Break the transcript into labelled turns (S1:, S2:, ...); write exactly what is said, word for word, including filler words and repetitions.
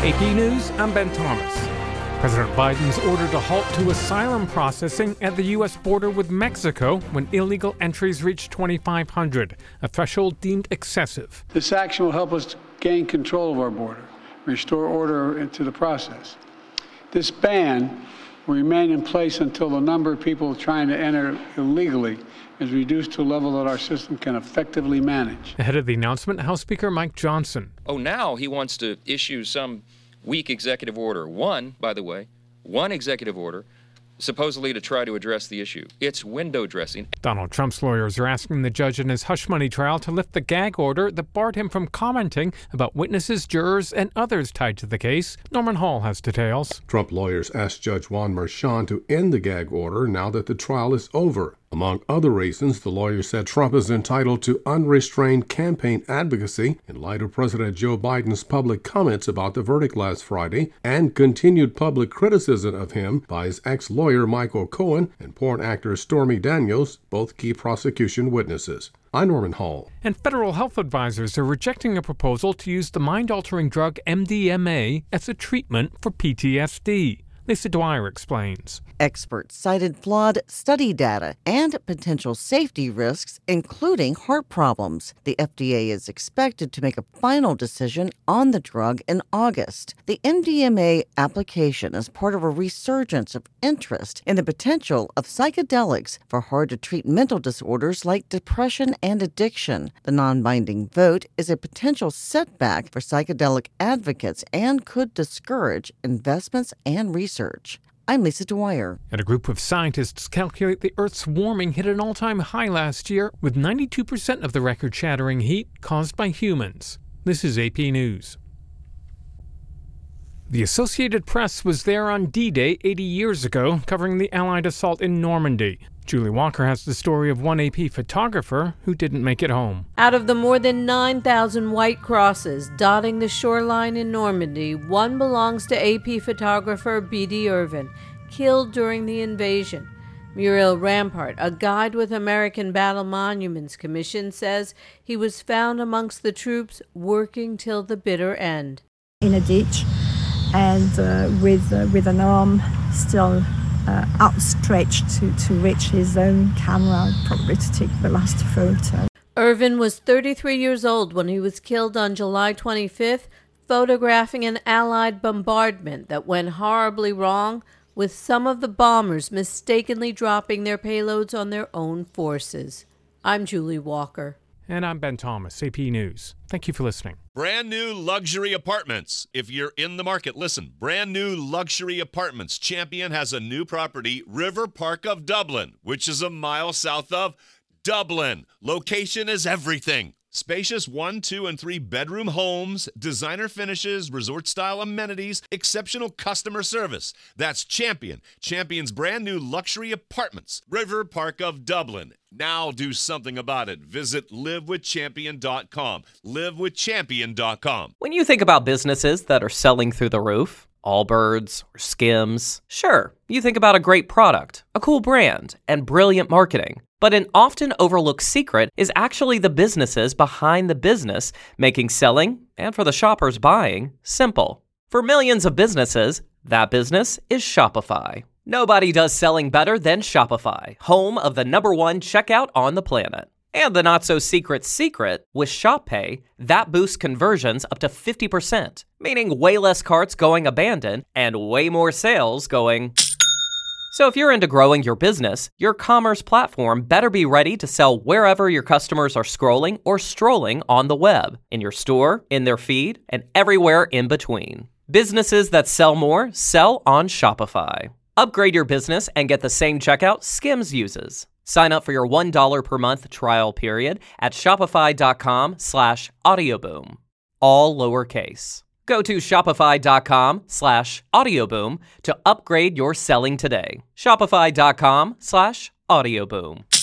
S1: A P News, I'm Ben Thomas. President Biden's ordered a halt to asylum processing at the U S border with Mexico when illegal entries reach twenty-five hundred, a threshold deemed excessive.
S2: This action will help us gain control of our border, restore order into the process. This ban will remain in place until the number of people trying to enter illegally is reduced to a level that our system can effectively manage.
S1: Ahead of the announcement, House Speaker Mike Johnson.
S3: Oh, now he wants to issue some weak executive order. One, by the way, one executive order, supposedly to try to address the issue. It's window dressing.
S1: Donald Trump's lawyers are asking the judge in his hush money trial to lift the gag order that barred him from commenting about witnesses, jurors, and others tied to the case. Norman Hall has details.
S4: Trump lawyers asked Judge Juan Merchan to end the gag order now that the trial is over. Among other reasons, the lawyer said Trump is entitled to unrestrained campaign advocacy in light of President Joe Biden's public comments about the verdict last Friday and continued public criticism of him by his ex-lawyer Michael Cohen and porn actor Stormy Daniels, both key prosecution witnesses. I'm Norman Hall.
S1: And federal health advisors are rejecting a proposal to use the mind-altering drug M D M A as a treatment for P T S D. Lisa Dwyer explains.
S5: Experts cited flawed study data and potential safety risks, including heart problems. The F D A is expected to make a final decision on the drug in August. The M D M A application is part of a resurgence of interest in the potential of psychedelics for hard-to-treat mental disorders like depression and addiction. The non-binding vote is a potential setback for psychedelic advocates and could discourage investments and research. I'm Lisa Dwyer.
S1: And a group of scientists calculate the Earth's warming hit an all-time high last year, with ninety-two percent of the record-shattering heat caused by humans. This is A P News. The Associated Press was there on D-Day eighty years ago, covering the Allied assault in Normandy. Julie Walker has the story of one A P photographer who didn't make it home.
S6: Out of the more than nine thousand white crosses dotting the shoreline in Normandy, one belongs to A P photographer B D Irvin, killed during the invasion. Muriel Rampart, a guide with American Battle Monuments Commission, says he was found amongst the troops working till the bitter end.
S7: In a ditch and uh, with, uh, with an arm still Uh, outstretched to, to reach his own camera, probably to take the last photo.
S6: Irvin was thirty-three years old when he was killed on July twenty-fifth, photographing an Allied bombardment that went horribly wrong, with some of the bombers mistakenly dropping their payloads on their own forces. I'm Julie Walker.
S1: And I'm Ben Thomas, A P News. Thank you for listening.
S8: Brand new luxury apartments. If you're in the market, listen. Brand new luxury apartments. Champion has a new property, River Park of Dublin, which is a mile south of Dublin. Location is everything. Spacious one, two, and three bedroom homes, designer finishes, resort-style amenities, exceptional customer service. That's Champion. Champion's brand new luxury apartments. River Park of Dublin. Now do something about it. Visit live with champion dot com. live with champion dot com.
S9: When you think about businesses that are selling through the roof, Allbirds or Skims, sure, you think about a great product, a cool brand, and brilliant marketing. But an often overlooked secret is actually the businesses behind the business, making selling, and for the shoppers buying, simple. For millions of businesses, that business is Shopify. Nobody does selling better than Shopify, home of the number one checkout on the planet. And the not-so-secret secret, with ShopPay, that boosts conversions up to fifty percent, meaning way less carts going abandoned and way more sales going... So if you're into growing your business, your commerce platform better be ready to sell wherever your customers are scrolling or strolling on the web, in your store, in their feed, and everywhere in between. Businesses that sell more sell on Shopify. Upgrade your business and get the same checkout Skims uses. Sign up for your one dollar per month trial period at shopify.com slash audioboom. All lowercase. Go to shopify.com slash audioboom to upgrade your selling today. Shopify.com slash audioboom.